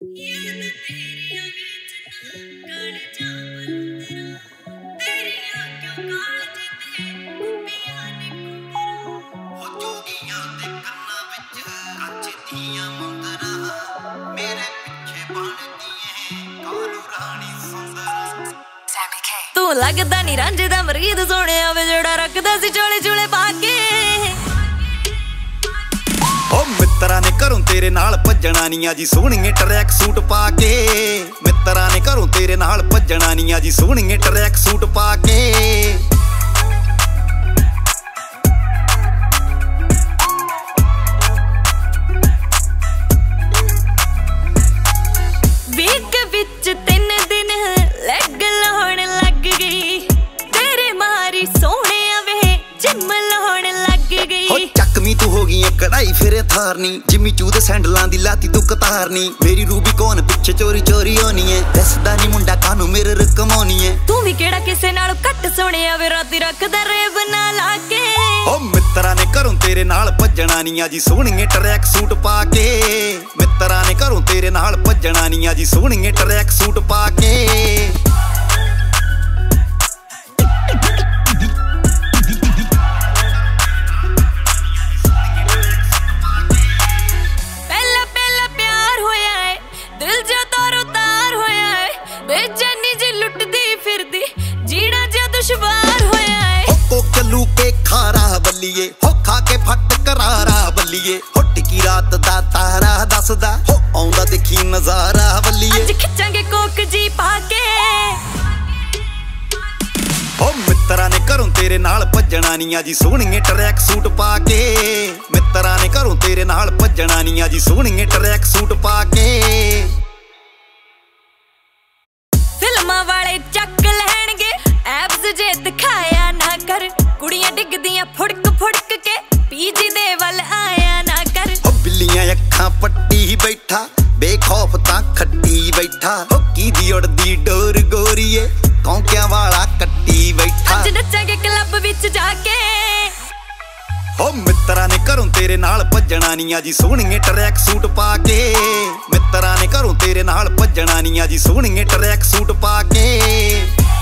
ਤੂੰ ਲੱਗਦਾ ਨੀ ਰਾਂਝੇ ਦਾ ਮਰੀਦ ਸੋਹਣਿਆ ਵੇ ਜਿਹੜਾ ਰੱਖਦਾ ਸੀ ਚੋਲੇ ਚੂਲੇ ਪਾ ਕੇ। ਓ ਮਿੱਤਰਾਂ ਨੇ ਘਰੋਂ ਤੇਰੇ ਨਾਲ ਭੱਜਣਾ ਨੀ ਆ ਜੀ ਸੋਹਣੀਏ ਟਰੈਕ ਸੂਟ ਪਾ ਕੇ। ਮਿੱਤਰਾਂ ਨੇ ਘਰੋਂ ਤੇਰੇ ਨਾਲ ਭੱਜਣਾ ਨੀ ਆ ਜੀ ਸੋਹਣੀਏ ਟਰੈਕ ਸੂਟ ਪਾ ਕੇ। ਵੀਕ ਵਿੱਚ 3 ਦਿਨ ਲੈਗ ਲਾਉਣ ਲੱਗ ਗਈ ਤੇਰੇ ਮਾਰੀ ਸੋਹਣਿਆ ਵੇ ਜਿਮ ਲਾਉਣ ਲੱਗ ਗਈ। ਹੋ ਚੱਕਵੀਂ ਤੂੰ ਹੋ ਗਈ ਕਢਾਈ ਫਿਰੇ ਥਾਰਨੀ ਜਿਮੀ ਚੂ ਦੇ ਸੈਂਡਲਾਂ ਦੀ ਲਾਤੀ ਤੂੰ ਕਤਾਰਨੀ। ਮੇਰੀ ਰੂਬੀ ਕੌਣ ਪਿੱਛੇ ਚੋਰੀ ਚੋਰੀ ਹੋਣੀ ਏ ਦੱਸਦਾ ਨੀ ਮੁੰਡਾ ਕਾਨੂੰ ਮੇਰੇ ਰਕਮਾਉਣੀ ਏ। ਤੂੰ ਵੀ ਕਿਹੜਾ ਕਿਸੇ ਨਾਲੋਂ ਘੱਟ ਸੋਹਣਿਆ ਵੇ ਰਾਤੀ ਰੱਖਦਾ ਰੇਬ ਨਾ ਲਾ ਕੇ। ਓ ਮਿੱਤਰਾਂ ਨੇ ਘਰੋਂ ਤੇਰੇ ਨਾਲ ਭੱਜਣਾ ਨੀ ਆ ਜੀ ਸੋਹਣੀਏ ਟਰੈਕ ਸੂਟ ਪਾ ਕੇ। ਮਿੱਤਰਾਂ ਨੇ ਘਰੋਂ ਤੇਰੇ ਨਾਲ ਭੱਜਣਾ ਨੀ ਆ ਜੀ ਸੋਹਣੀਏ ਟਰੈਕ ਸੂਟ ਪਾ ਕੇ। ਬੇਚੈਨੀ ਜੀ ਲੁੱਟਦੀ ਫਿਰਦੀ ਜੀਣਾ ਜਿਹਾ ਦੁਸ਼ਵਾਰ ਹੋਇਆ ਏ। ਹੋ ਚੱਲੂ ਕੇ ਖਾਰਾ ਬੱਲੀਏ ਹੋ ਖਾ ਕੇ ਫੱਟ ਕਰਾਰਾ ਬੱਲੀਏ। ਹੋ ਟਿੱਕੀ ਰਾਤ ਦਾ ਤਾਰਾ ਦੱਸਦਾ ਹੋ ਆਉਂਦਾ ਦੇਖੀ ਨਜ਼ਾਰਾ ਬੱਲੀਏ। ਅੱਜ ਖਿੱਚਾਂਗੇ ਕੋਕ ਜੀ ਪਾ ਕੇ। ਹੋ ਮਿੱਤਰਾਂ ਨੇ ਘਰੋਂ ਤੇਰੇ ਨਾਲ ਭੱਜਣਾ ਨੀ ਆ ਜੀ ਸੋਹਣੀਏ ਟਰੈਕ ਸੂਟ ਪਾ ਕੇ। ਮਿੱਤਰਾਂ ਨੇ ਘਰੋਂ ਤੇਰੇ ਨਾਲ ਭੱਜਣਾ ਨੀ ਆ ਜੀ ਸੋਹਣੀਏ ਟਰੈਕ ਸੂਟ ਪਾ ਕੇ। ਫਿਲਮਾਂ ਵਾਲੇ ਚੱਕ ਲੈਣਗੇ ਐਬਸ ਜੇ ਦਿਖਾਇਆ ਨਾ ਕਰ। ਕੁੜੀਆਂ ਡਿੱਗਦੀਆਂ ਫੁੜਕ ਫੁੜਕ ਕੇ ਪੀਜੀ ਦੇ ਵੱਲ ਆਇਆ ਨਾ ਕਰ। ਹੋ ਬਿੱਲੀਆਂ ਅੱਖਾਂ ਪੱਟੀ ਬੈਠਾ ਬੇਖੌਫ ਤਾਂ ਖੱਟੀ ਬੈਠਾ। ਹੋ ਕੀ ਦੀ ਉੜਦੀ ਡੋਰ ਗੋਰੀਏ ਕੌਂਕਿਆਂ ਵਾਲਾ ਕੱਟੀ ਬੈਠਾ। ਅੱਜ ਨੱਚਾਂਗੇ ਕਲੱਬ ਵਿੱਚ ਜਾ ਕੇ। ਹੋ ਮਿੱਤਰਾਂ ਨੇ ਘਰੋਂ ਤੇਰੇ ਨਾਲ ਭੱਜਣਾ ਨੀ ਆ ਜੀ ਸੋਹਣੀਏ ਟਰੈਕ ਸੂਟ ਪਾ ਕੇ। ਮਿੱਤਰਾਂ ਨੇ ਘਰੋਂ ਤੇਰੇ ਨਾਲ ਭੱਜਣਾ ਨੀ ਆ ਜੀ ਸੋਹਣੀਏ ਟਰੈਕ ਸੂਟ ਪਾ ਕੇ।